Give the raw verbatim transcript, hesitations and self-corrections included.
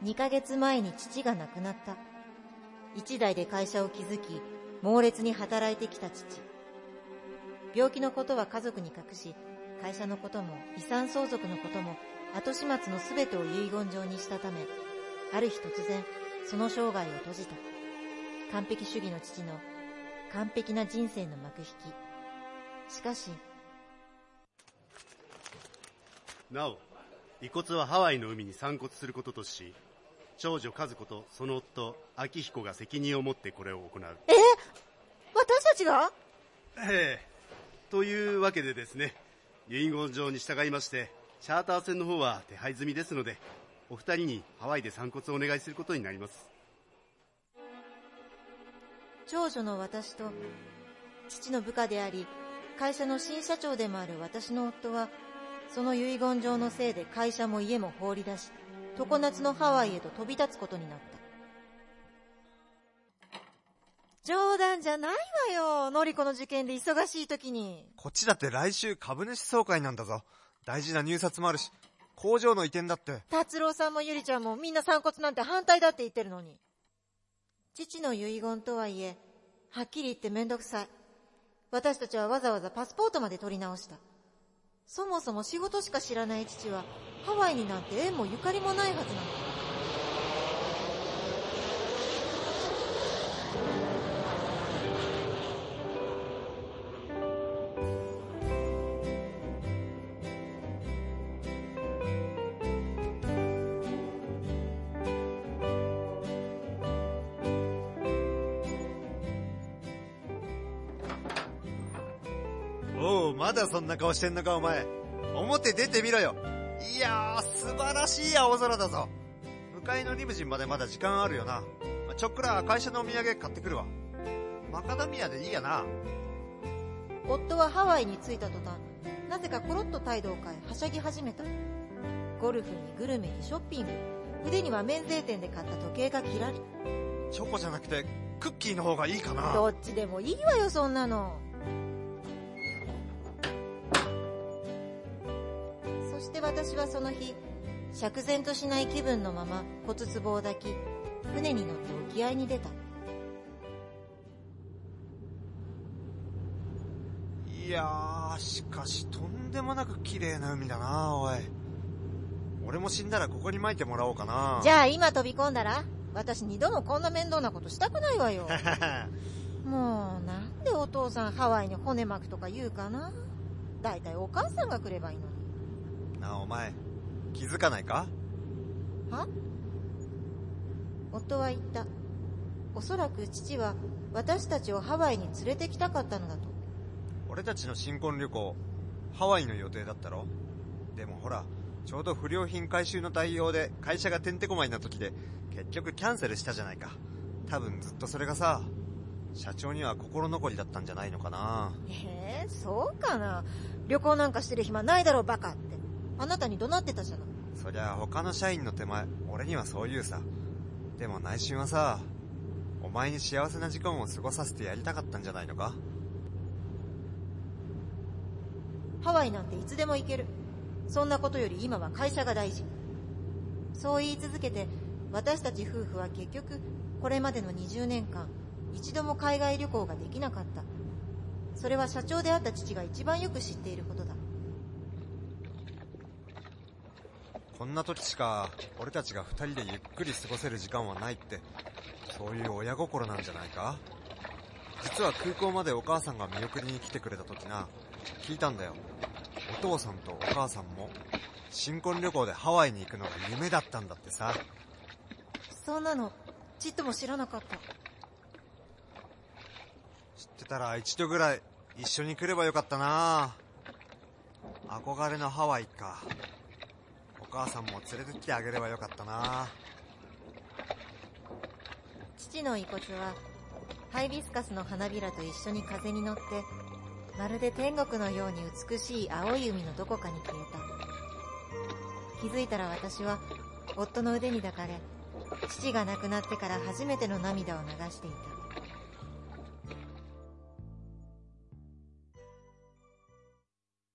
にかげつまえに父が亡くなった。一代で会社を築き、猛烈に働いてきた父。病気のことは家族に隠し、会社のことも遺産相続のことも後始末のすべてを遺言状にしたため、ある日突然その生涯を閉じた。完璧主義の父の完璧な人生の幕引き。しかし、 なお遺骨はハワイの海に散骨することとし、長女和子とその夫昭彦が責任を持ってこれを行う。 え、私たちが？ ええ。というわけでですね、遺言状に従いましてチャーター船の方は手配済みですので、お二人にハワイで散骨をお願いすることになります。 長女の私と父の部下であり会社の新社長でもある私の夫は、その遺言状のせいで会社も家も放り出し、常夏のハワイへと飛び立つことになった。冗談じゃないわよ。のりこの事件で忙しい時に。 こっちだって来週株主総会なんだぞ。大事な入札もあるし、工場の移転だって。 達郎さんもゆりちゃんもみんな散骨なんて反対だって言ってるのに。父の遺言とはいえ、はっきり言ってめんどくさい。私たちはわざわざパスポートまで取り直した。そもそも仕事しか知らない父はハワイになんて縁もゆかりもないはずなの。 おう、まだそんな顔してんのかお前。表出てみろよ。いやー、素晴らしい青空だぞ。向かいのリムジンまでまだ時間あるよな。ちょっくら会社のお土産買ってくるわ。マカダミアでいいやな。 夫はハワイに着いた途端、なぜかコロッと態度を変えはしゃぎ始めた。ゴルフにグルメにショッピング、腕には免税店で買った時計がキラリ。 チョコじゃなくてクッキーの方がいいかな。 どっちでもいいわよ、そんなの。そして私はその日、釈然としない気分のまま骨壺を抱き、船に乗って沖合に出た。 いやー、しかしとんでもなく綺麗な海だな。おい、俺も死んだらここに撒いてもらおうかな。 じゃあ今飛び込んだら？私二度もこんな面倒なことしたくないわよ。もうなんでお父さんハワイに骨巻くとか言うかな。だいたいお母さんが来ればいいのに。 なあお前、気づかないか？ は？夫は言った。おそらく父は私たちをハワイに連れてきたかったのだと。 俺たちの新婚旅行、ハワイの予定だったろ。でもほら、ちょうど不良品回収の対応で会社がてんてこまいな時で結局キャンセルしたじゃないか。多分ずっとそれがさ、社長には心残りだったんじゃないのかな。 えー、そうかな。旅行なんかしてる暇ないだろバカってあなたに怒鳴ってたじゃない。 そりゃ他の社員の手前、俺にはそう言うさ。でも内心はさ、お前に幸せな時間を過ごさせてやりたかったんじゃないのか。 ハワイなんていつでも行ける。そんなことより今は会社が大事。そう言い続けて私たち夫婦は結局これまでのにじゅうねんかん一度も海外旅行ができなかった。それは社長であった父が一番よく知っていることだ。 こんな時しか俺たちが二人でゆっくり過ごせる時間はないって、そういう親心なんじゃないか。実は空港までお母さんが見送りに来てくれた時な、聞いたんだよ。お父さんとお母さんも新婚旅行でハワイに行くのが夢だったんだってさ。 そんなのちっとも知らなかった。 知ってたら一度ぐらい一緒に来ればよかったな。憧れのハワイか。お母さんも連れてきてあげればよかったな。 父の遺骨はハイビスカスの花びらと一緒に風に乗ってまるで天国のように美しい青い海のどこかに消えた。気づいたら私は夫の腕に抱かれ、父が亡くなってから初めての涙を流していた。